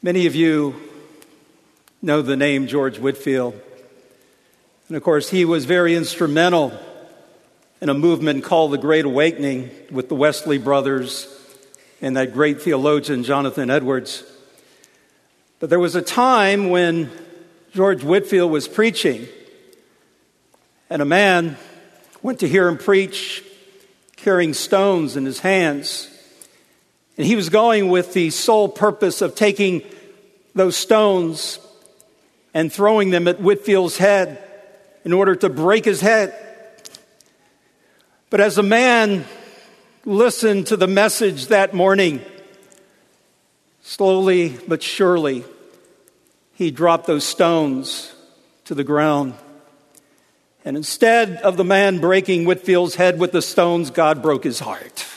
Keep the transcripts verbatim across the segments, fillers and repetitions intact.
Many of you know the name George Whitefield. And of course, he was very instrumental in a movement called the Great Awakening with the Wesley brothers and that great theologian, Jonathan Edwards. But there was a time when George Whitefield was preaching, and a man went to hear him preach carrying stones in his hands. And he was going with the sole purpose of taking those stones and throwing them at Whitefield's head in order to break his head. But as the man listened to the message that morning, slowly but surely, he dropped those stones to the ground. And instead of the man breaking Whitefield's head with the stones, God broke his heart.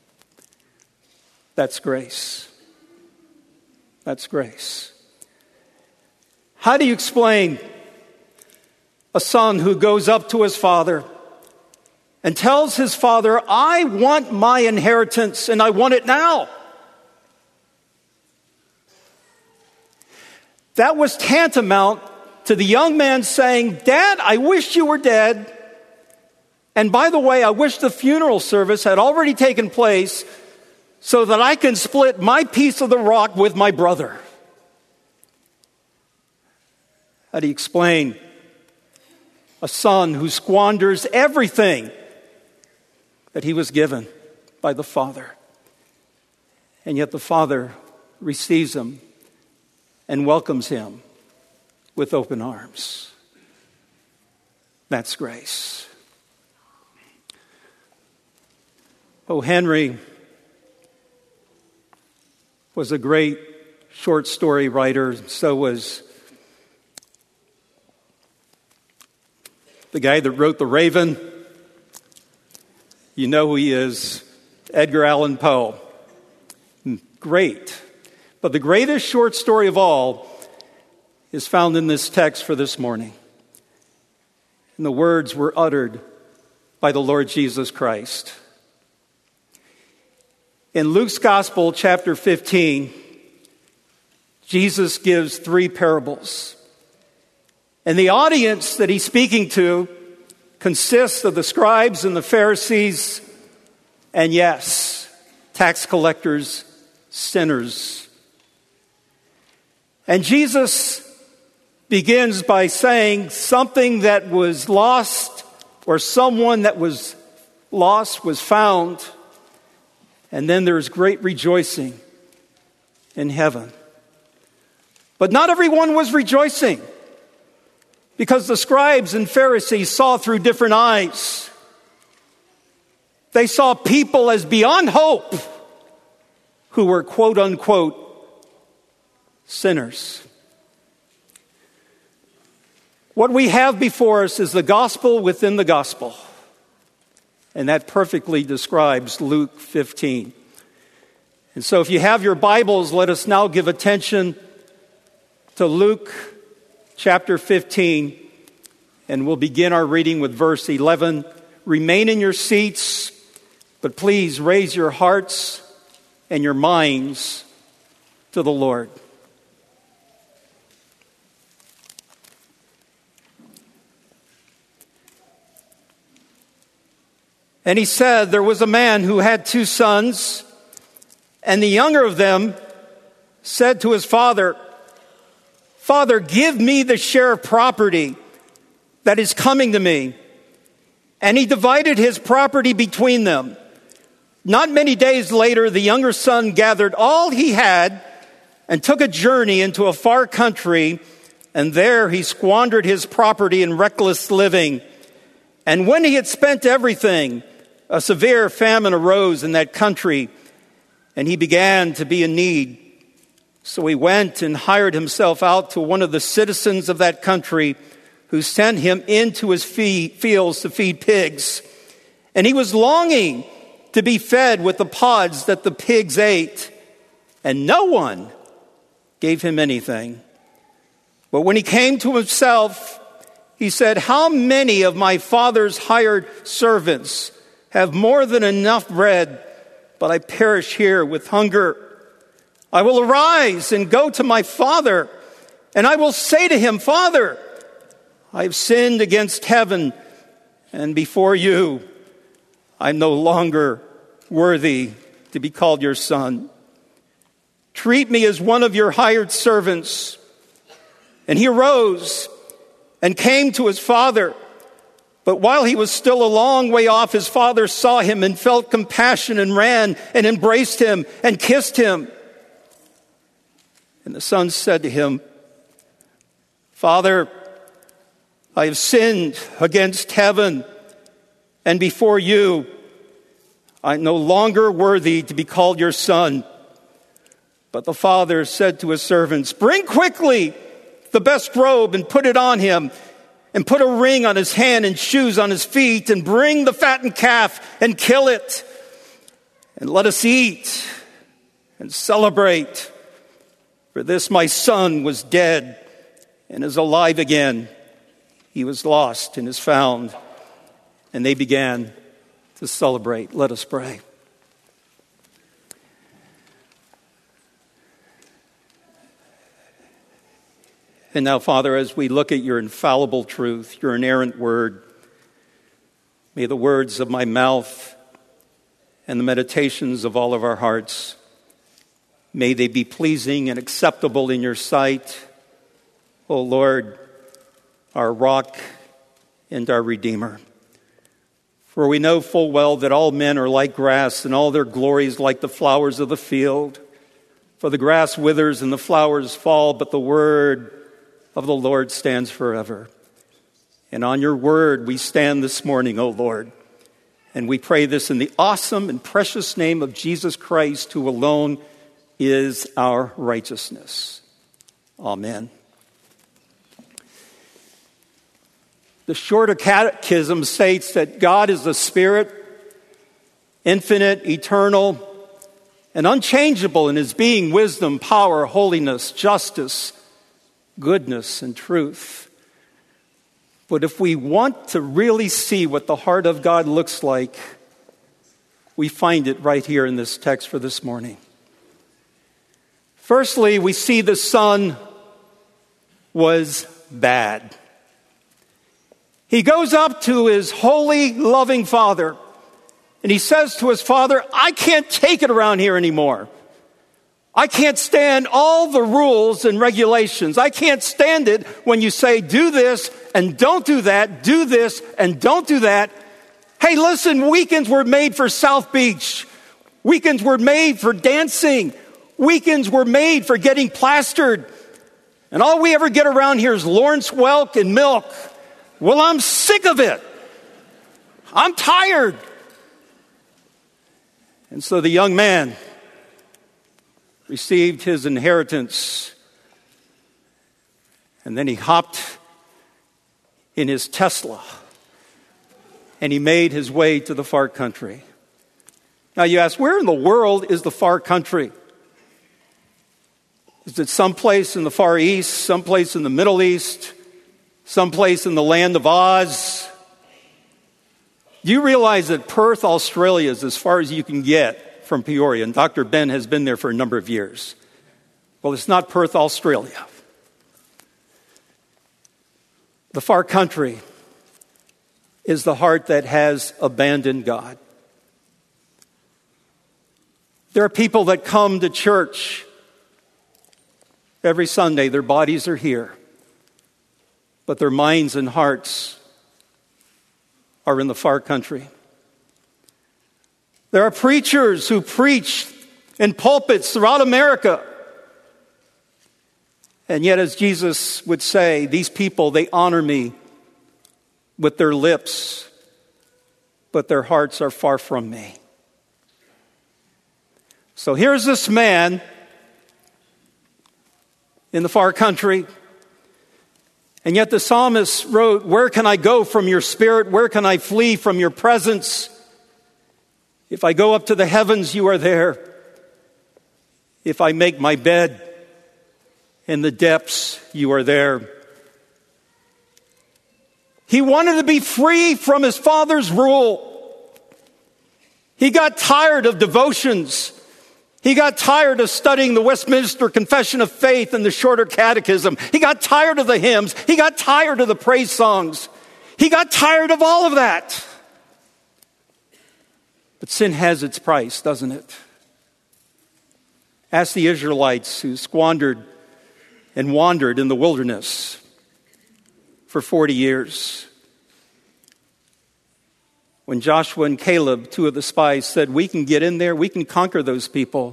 That's grace. That's grace. How do you explain a son who goes up to his father and tells his father, I want my inheritance and I want it now? That was tantamount to the young man saying, Dad, I wish you were dead. And by the way, I wish the funeral service had already taken place so that I can split my piece of the rock with my brother. How do you explain a son who squanders everything that he was given by the father, and yet the father receives him and welcomes him with open arms? That's grace. O. Henry was a great short story writer. So was the guy that wrote The Raven. You know who he is, Edgar Allan Poe. Great. But the greatest short story of all is found in this text for this morning. And the words were uttered by the Lord Jesus Christ. In Luke's Gospel, chapter fifteen, Jesus gives three parables. And the audience that he's speaking to consists of the scribes and the Pharisees, and yes, tax collectors, sinners. And Jesus begins by saying something that was lost, or someone that was lost was found. And then there's great rejoicing in heaven. But not everyone was rejoicing, because the scribes and Pharisees saw through different eyes. They saw people as beyond hope who were quote unquote sinners. What we have before us is the gospel within the gospel. And that perfectly describes Luke fifteen. And so if you have your Bibles, let us now give attention to Luke chapter fifteen. And we'll begin our reading with verse eleven. Remain in your seats, but please raise your hearts and your minds to the Lord. And he said, there was a man who had two sons, and the younger of them said to his father, Father, give me the share of property that is coming to me. And he divided his property between them. Not many days later, the younger son gathered all he had and took a journey into a far country, and there he squandered his property in reckless living. And when he had spent everything, a severe famine arose in that country, and he began to be in need. So he went and hired himself out to one of the citizens of that country, who sent him into his fields to feed pigs. And he was longing to be fed with the pods that the pigs ate, and no one gave him anything. But when he came to himself, he said, how many of my father's hired servants have more than enough bread, but I perish here with hunger? I will arise and go to my father, and I will say to him, Father, I have sinned against heaven and before you. I'm no longer worthy to be called your son. Treat me as one of your hired servants. And he arose and came to his father. But while he was still a long way off, his father saw him and felt compassion and ran and embraced him and kissed him. And the son said to him, Father, I have sinned against heaven and before you. I'm no longer worthy to be called your son. But the father said to his servants, Bring quickly the best robe and put it on him, and put a ring on his hand and shoes on his feet, and bring the fattened calf and kill it. And let us eat and celebrate. For this my son was dead and is alive again. He was lost and is found. And they began to celebrate. Let us pray. And now, Father, as we look at your infallible truth, your inerrant word, may the words of my mouth and the meditations of all of our hearts, may they be pleasing and acceptable in your sight, O Lord, our rock and our Redeemer. For we know full well that all men are like grass, and all their glories like the flowers of the field. For the grass withers and the flowers fall, but the word of the Lord stands forever. And on your word we stand this morning, O Lord. And we pray this in the awesome and precious name of Jesus Christ, who alone is our righteousness. Amen. The Shorter Catechism states that God is the Spirit, infinite, eternal, and unchangeable in his being, wisdom, power, holiness, justice, goodness, and truth. But if we want to really see what the heart of God looks like, we find it right here in this text for this morning. Firstly, we see the son was bad. He goes up to his holy, loving father, and he says to his father, I can't take it around here anymore. I can't stand all the rules and regulations. I can't stand it when you say, do this and don't do that, do this and don't do that. Hey, listen, weekends were made for South Beach. Weekends were made for dancing. Weekends were made for getting plastered. And all we ever get around here is Lawrence Welk and milk. Well, I'm sick of it. I'm tired. And so the young man received his inheritance, and then he hopped in his Tesla, and he made his way to the far country. Now you ask, where in the world is the far country? Is it someplace in the Far East, someplace in the Middle East, someplace in the land of Oz? Do you realize that Perth, Australia is as far as you can get from Peoria, and Doctor Ben has been there for a number of years? Well, it's not Perth, Australia. The far country is the heart that has abandoned God. There are people that come to church every Sunday. Their bodies are here, but their minds and hearts are in the far country. There are preachers who preach in pulpits throughout America. And yet, as Jesus would say, these people, they honor me with their lips, but their hearts are far from me. So here's this man in the far country, and yet the psalmist wrote, where can I go from your spirit? Where can I flee from your presence? If I go up to the heavens, you are there. If I make my bed in the depths, you are there. He wanted to be free from his father's rule. He got tired of devotions. He got tired of studying the Westminster Confession of Faith and the Shorter Catechism. He got tired of the hymns. He got tired of the praise songs. He got tired of all of that. But sin has its price, doesn't it? Ask the Israelites who squandered and wandered in the wilderness for forty years. When Joshua and Caleb, two of the spies, said, we can get in there, we can conquer those people,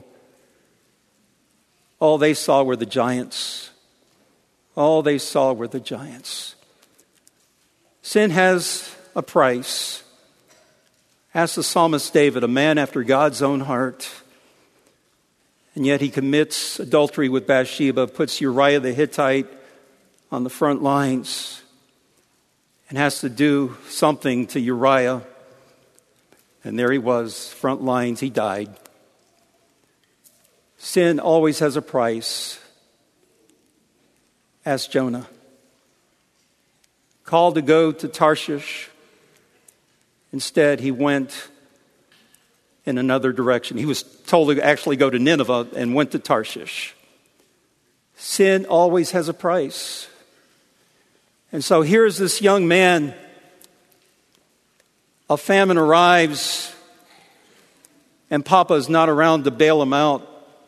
all they saw were the giants. All they saw were the giants. Sin has a price. Ask the psalmist David, a man after God's own heart, and yet he commits adultery with Bathsheba, puts Uriah the Hittite on the front lines, and has to do something to Uriah. And there he was, front lines, he died. Sin always has a price. Ask Jonah. Called to go to Tarshish. Instead, he went in another direction. He was told to actually go to Nineveh and went to Tarshish. Sin always has a price. And so here's this young man. A famine arrives, and Papa is not around to bail him out.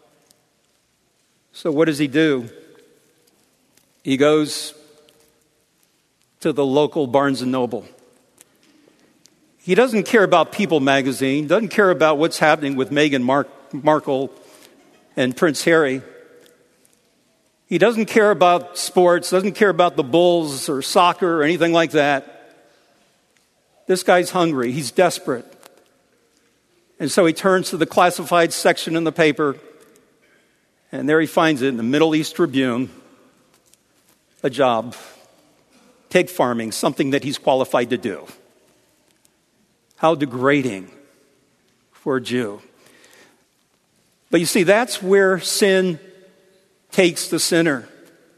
So what does he do? He goes to the local Barnes and Noble. He doesn't care about People magazine, doesn't care about what's happening with Meghan Mar- Markle and Prince Harry. He doesn't care about sports, doesn't care about the Bulls or soccer or anything like that. This guy's hungry. He's desperate. And so he turns to the classified section in the paper, and there he finds it in the Middle East Tribune, a job, pig farming, something that he's qualified to do. How degrading for a Jew. But you see, that's where sin takes the sinner.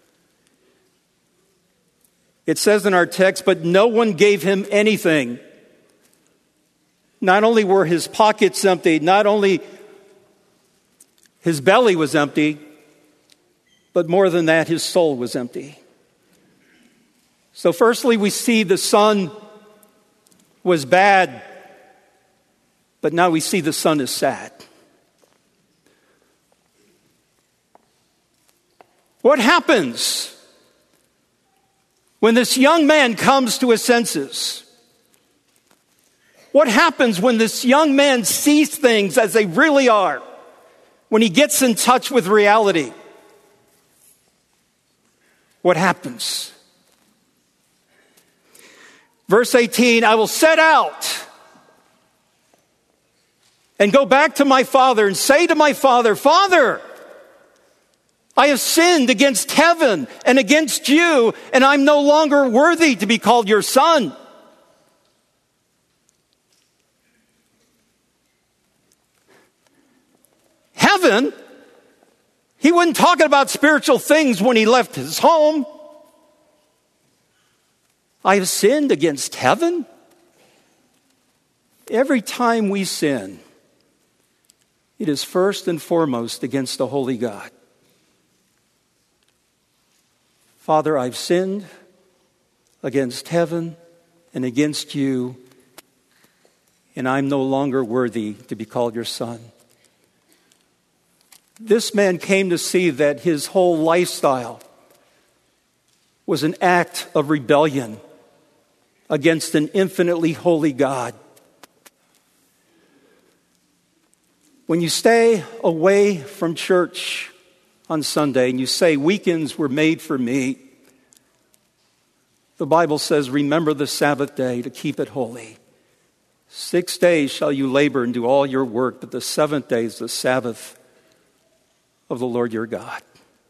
It says in our text, but no one gave him anything. Not only were his pockets empty, not only his belly was empty, but more than that, his soul was empty. So firstly, we see the son was bad, but now we see the son is sad. What happens when this young man comes to his senses? What happens when this young man sees things as they really are? When he gets in touch with reality? What happens? Verse eighteen, I will set out and go back to my father and say to my father, Father, I have sinned against heaven and against you, and I'm no longer worthy to be called your son. Heaven? He wasn't talking about spiritual things when he left his home. I have sinned against heaven? Every time we sin, it is first and foremost against the holy God. Father, I've sinned against heaven and against you, and I'm no longer worthy to be called your son. This man came to see that his whole lifestyle was an act of rebellion against an infinitely holy God. When you stay away from church on Sunday and you say, weekends were made for me, the Bible says, remember the Sabbath day to keep it holy. Six days shall you labor and do all your work, but the seventh day is the Sabbath of the Lord your God.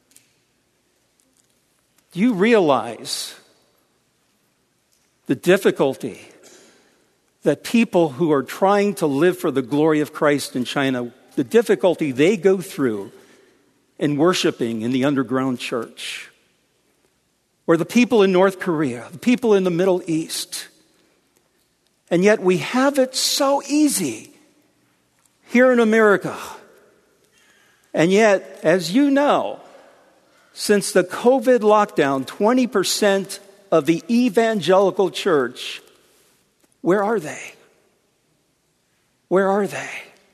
Do you realize the difficulty that people who are trying to live for the glory of Christ in China, the difficulty they go through in worshiping in the underground church? Or the people in North Korea, the people in the Middle East. And yet we have it so easy here in America And yet, as you know, since the COVID lockdown, twenty percent of the evangelical church, where are they? Where are they?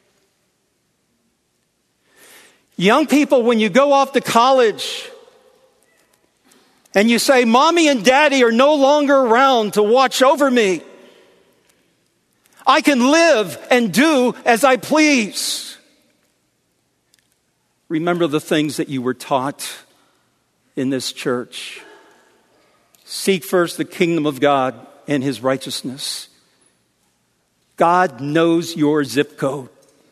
Young people, when you go off to college and you say, Mommy and Daddy are no longer around to watch over me, I can live and do as I please. Remember the things that you were taught in this church. Seek first the kingdom of God and his righteousness. God knows your zip code.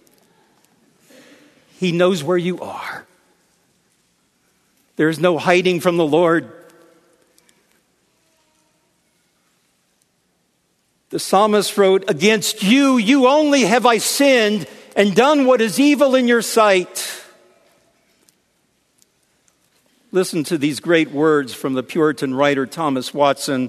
He knows where you are. There's no hiding from the Lord. The psalmist wrote, against you, you only have I sinned and done what is evil in your sight. Listen to these great words from the Puritan writer Thomas Watson.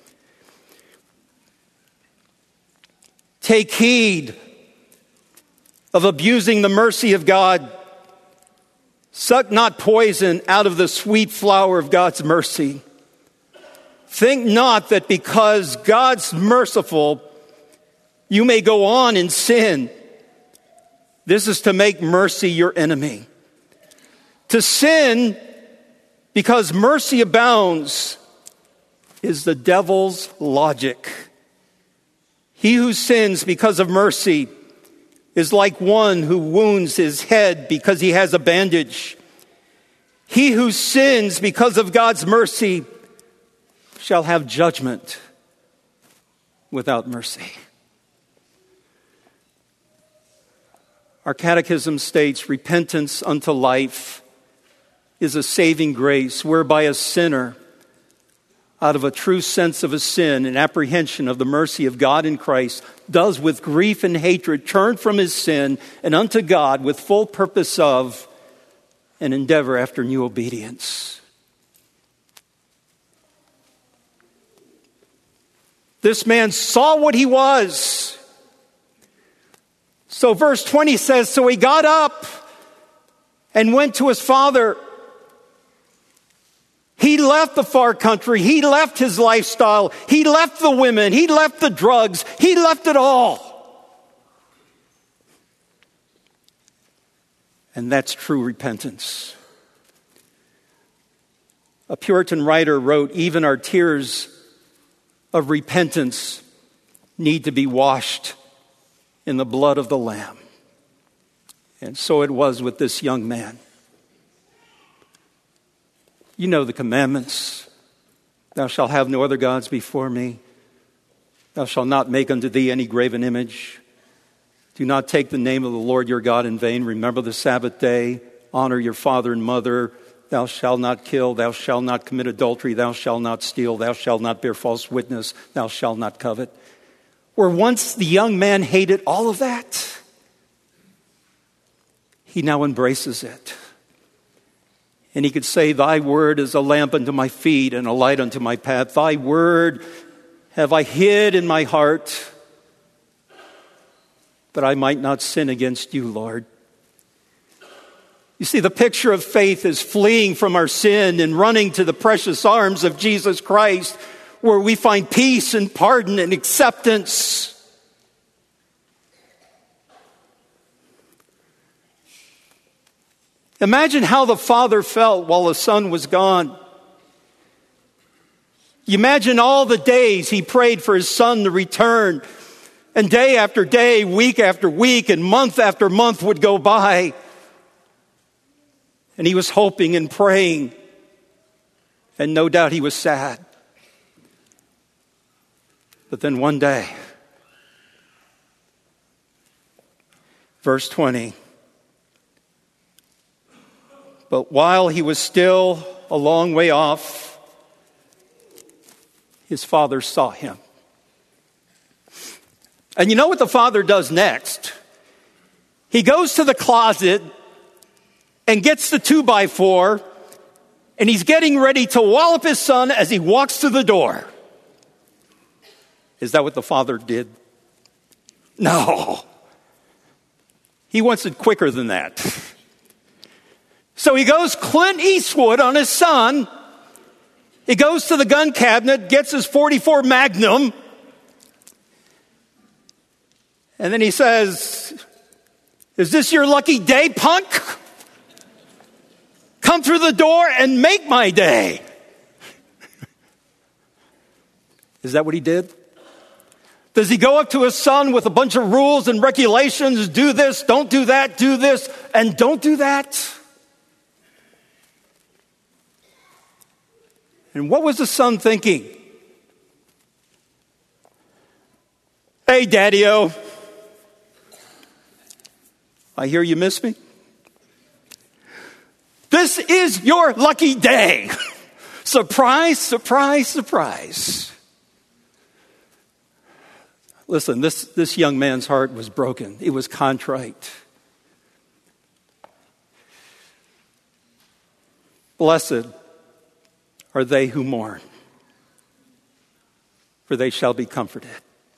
Take heed of abusing the mercy of God. Suck not poison out of the sweet flower of God's mercy. Think not that because God's merciful, you may go on in sin. This is to make mercy your enemy. To sin because mercy abounds is the devil's logic. He who sins because of mercy is like one who wounds his head because he has a bandage. He who sins because of God's mercy shall have judgment without mercy. Our catechism states, repentance unto life is a saving grace whereby a sinner, out of a true sense of his sin and apprehension of the mercy of God in Christ, does with grief and hatred turn from his sin and unto God with full purpose of and endeavor after new obedience. This man saw what he was. So verse twenty says, so he got up and went to his father. He left the far country. He left his lifestyle. He left the women. He left the drugs. He left it all. And that's true repentance. A Puritan writer wrote, even our tears of repentance need to be washed in the blood of the Lamb. And so it was with this young man. You know the commandments. Thou shalt have no other gods before me. Thou shalt not make unto thee any graven image. Do not take the name of the Lord your God in vain. Remember the Sabbath day. Honor your father and mother. Thou shalt not kill. Thou shalt not commit adultery. Thou shalt not steal. Thou shalt not bear false witness. Thou shalt not covet. Where once the young man hated all of that, he now embraces it. And he could say, thy word is a lamp unto my feet and a light unto my path. Thy word have I hid in my heart, that I might not sin against you, Lord. You see, the picture of faith is fleeing from our sin and running to the precious arms of Jesus Christ, where we find peace and pardon and acceptance. Imagine how the father felt while the son was gone. You imagine all the days he prayed for his son to return. And day after day, week after week, and month after month would go by. And he was hoping and praying. And no doubt he was sad. But then one day, verse twenty, but while he was still a long way off, his father saw him. And you know what the father does next? He goes to the closet and gets the two by four, and he's getting ready to wallop his son as he walks through the door. Is that what the father did? No. He wants it quicker than that. So he goes Clint Eastwood on his son. He goes to the gun cabinet, gets his forty-four Magnum, and then he says, "Is this your lucky day, punk? Come through the door and make my day." Is that what he did? Does he go up to his son with a bunch of rules and regulations? Do this, don't do that, do this, and don't do that? And what was the son thinking? "Hey, Daddy-o, I hear you miss me. This is your lucky day." Surprise, surprise, surprise. Listen, this, this young man's heart was broken. It was contrite. Blessed are they who mourn, for they shall be comforted.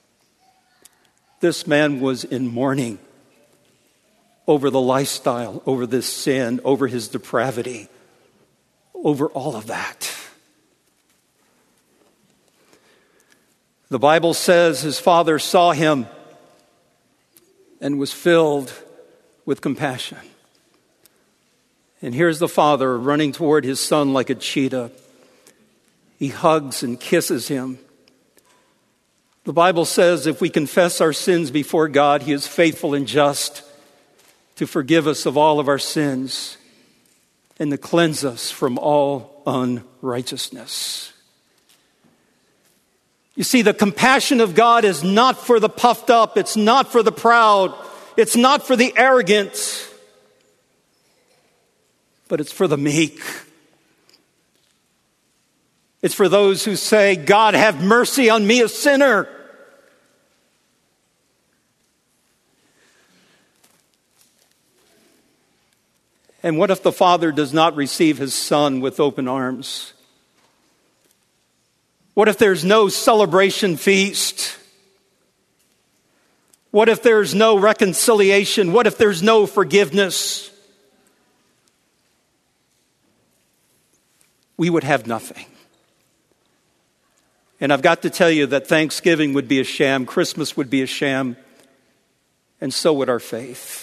This man was in mourning over the lifestyle, over this sin, over his depravity, over all of that. The Bible says his father saw him and was filled with compassion. And here's the father running toward his son like a cheetah. He hugs and kisses him. The Bible says if we confess our sins before God, he is faithful and just to forgive us of all of our sins and to cleanse us from all unrighteousness. You see, the compassion of God is not for the puffed up. It's not for the proud. It's not for the arrogant. But it's for the meek. It's for those who say, "God, have mercy on me, a sinner." And what if the father does not receive his son with open arms? What if there's no celebration feast? What if there's no reconciliation? What if there's no forgiveness? We would have nothing. And I've got to tell you that Thanksgiving would be a sham, Christmas would be a sham, and so would our faith.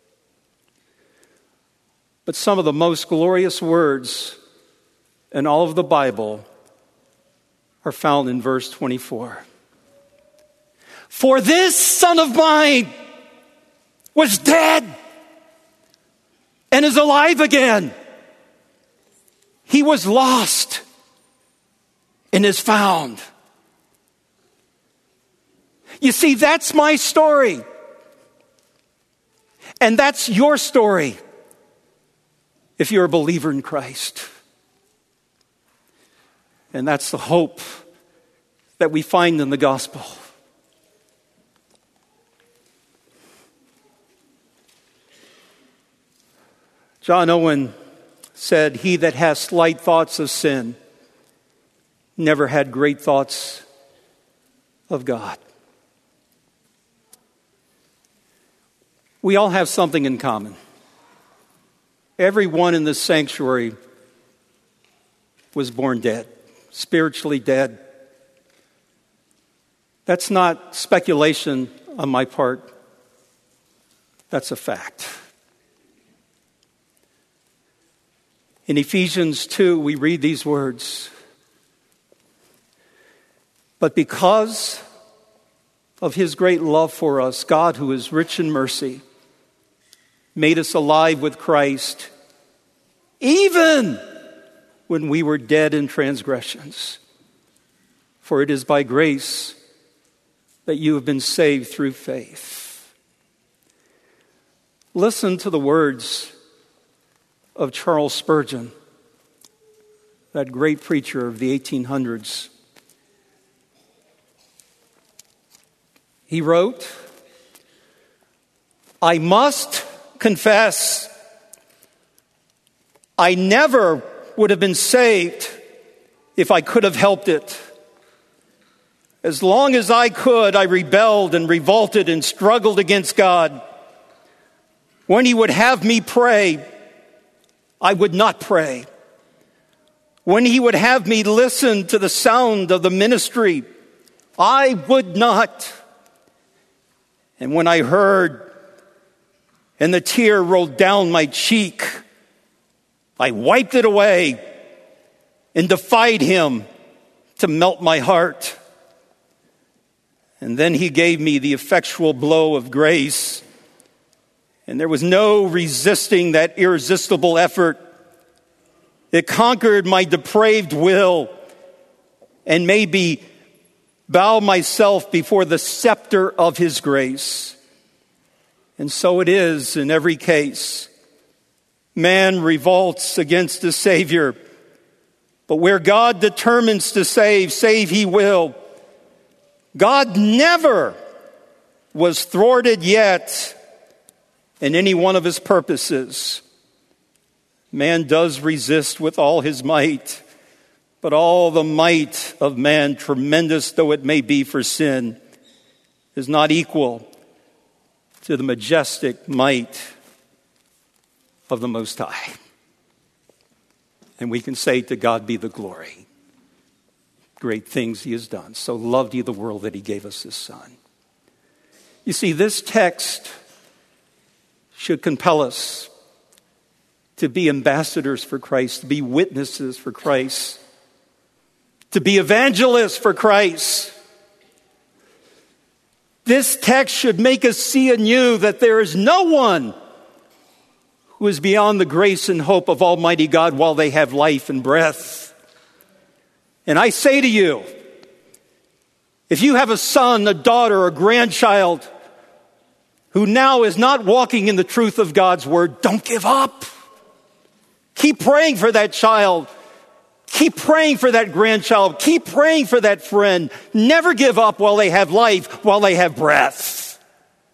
But some of the most glorious words in all of the Bible are found in verse twenty-four. "For this son of mine was dead and is alive again. He was lost and is found." You see, that's my story. And that's your story if you're a believer in Christ. And that's the hope that we find in the gospel. John Owen said, "He that has slight thoughts of sin never had great thoughts of God." We all have something in common. Everyone in this sanctuary was born dead, spiritually dead. That's not speculation on my part. That's a fact. In Ephesians two, we read these words. "But because of his great love for us, God, who is rich in mercy, made us alive with Christ, even when we were dead in transgressions. For it is by grace that you have been saved through faith." Listen to the words of Charles Spurgeon, that great preacher of the eighteen hundreds. He wrote, "I must confess, I never would have been saved if I could have helped it. As long as I could, I rebelled and revolted and struggled against God. When he would have me pray, I would not pray. When he would have me listen to the sound of the ministry, I would not. And when I heard and the tear rolled down my cheek, I wiped it away and defied him to melt my heart. And then he gave me the effectual blow of grace, and there was no resisting that irresistible effort. It conquered my depraved will and made me bow myself before the scepter of his grace. And so it is in every case. Man revolts against the Savior, but where God determines to save, save he will. God never was thwarted yet in any one of his purposes. Man does resist with all his might, but all the might of man, tremendous though it may be for sin, is not equal to the majestic might of the Most High. And we can say, to God be the glory. Great things he has done. So loved he the world that he gave us his Son. You see, this text should compel us to be ambassadors for Christ, to be witnesses for Christ, to be evangelists for Christ. This text should make us see anew that there is no one who is beyond the grace and hope of Almighty God while they have life and breath. And I say to you, if you have a son, a daughter, a grandchild who now is not walking in the truth of God's word, don't give up. Keep praying for that child. Keep praying for that grandchild. Keep praying for that friend. Never give up while they have life, while they have breath.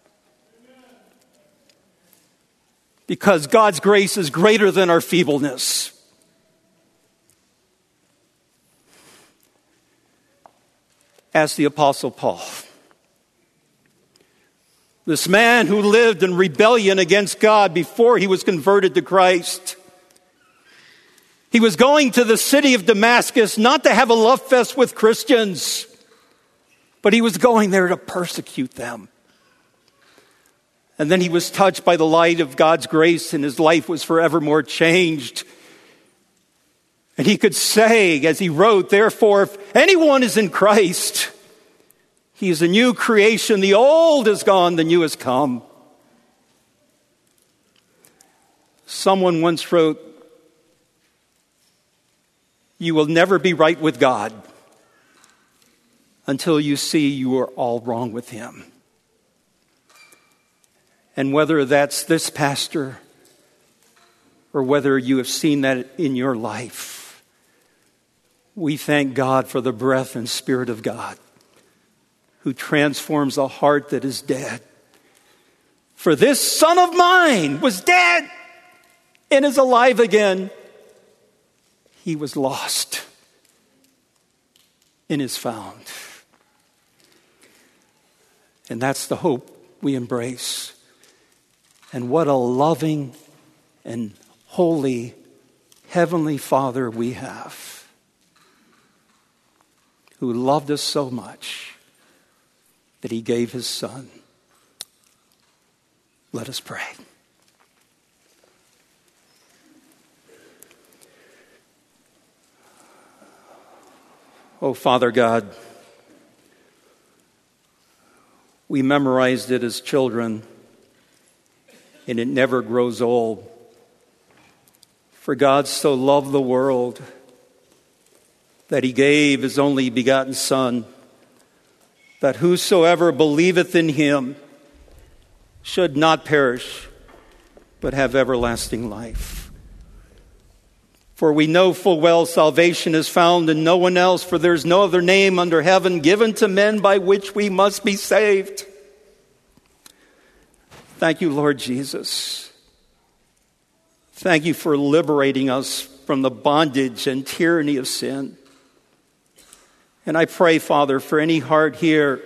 Because God's grace is greater than our feebleness. Ask the Apostle Paul. This man who lived in rebellion against God before he was converted to Christ. He was going to the city of Damascus not to have a love fest with Christians, but he was going there to persecute them. And then he was touched by the light of God's grace, and his life was forevermore changed. And he could say, as he wrote, therefore, if anyone is in Christ, he is a new creation. The old is gone, the new has come. Someone once wrote, you will never be right with God until you see you are all wrong with him. And whether that's this pastor or whether you have seen that in your life, we thank God for the breath and Spirit of God who transforms a heart that is dead. For this son of mine was dead and is alive again. He was lost and is found. And that's the hope we embrace. And what a loving and holy Heavenly Father we have, who loved us so much that he gave his Son. Let us pray. Oh, Father God, we memorized it as children, and it never grows old. For God so loved the world that he gave his only begotten Son, that whosoever believeth in him should not perish, but have everlasting life. For we know full well salvation is found in no one else, for there is no other name under heaven given to men by which we must be saved. Thank you, Lord Jesus. Thank you for liberating us from the bondage and tyranny of sin. And I pray, Father, for any heart here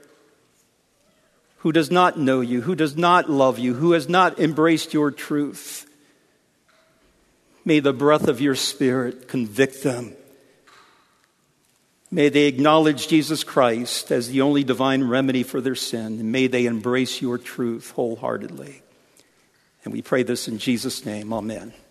who does not know you, who does not love you, who has not embraced your truth, May the breath of your Spirit convict them. May they acknowledge Jesus Christ as the only divine remedy for their sin. And may they embrace your truth wholeheartedly. And we pray this in Jesus' name. Amen.